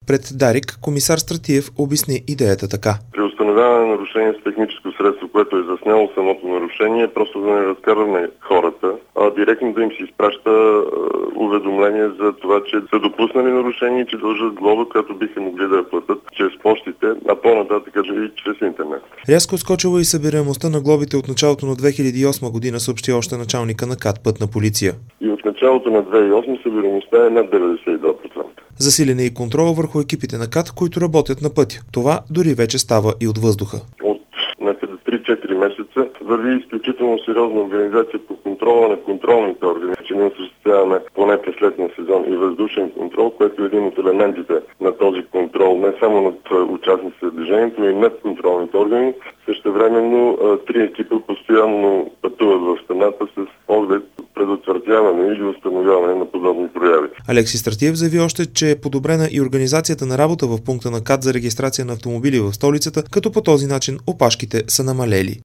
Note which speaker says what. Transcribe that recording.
Speaker 1: Пред Дарик комисар Стратиев обясни идеята така.
Speaker 2: При установяване на нарушение с техническо средство, което е засняло самото нарушение, просто да не разкарваме хората, а директно да им се изпраща уведомление за това, че са допуснали нарушение и че дължат глоба, която биха могли да я платят чрез почтите, а по-нататък и чрез интернет.
Speaker 1: Рязко скочила и събираемостта на глобите от началото на 2008 година, съобщи още началника на КАТ Пътна полиция.
Speaker 2: И от началото на 2008 събираемостта е над 92%.
Speaker 1: Засилен е и контрол върху екипите на КАТ, които работят на пътя. Това дори вече става и от въздуха.
Speaker 2: От някъде 3-4 месеца върви изключително сериозна организация по контрола на контролните органи, че ние осъществяваме поне през летния сезон и въздушен контрол, което е един от елементите на този контрол, не само над участниците в движението, но и над контролните органи. Същевременно 3 екипа постоянно пътуват в страната с оглед предотвратяване или установяване на подобни прояви.
Speaker 1: Алекси Стратиев заяви още, че е подобрена и организацията на работа в пункта на КАТ за регистрация на автомобили в столицата, като по този начин опашките са намалели.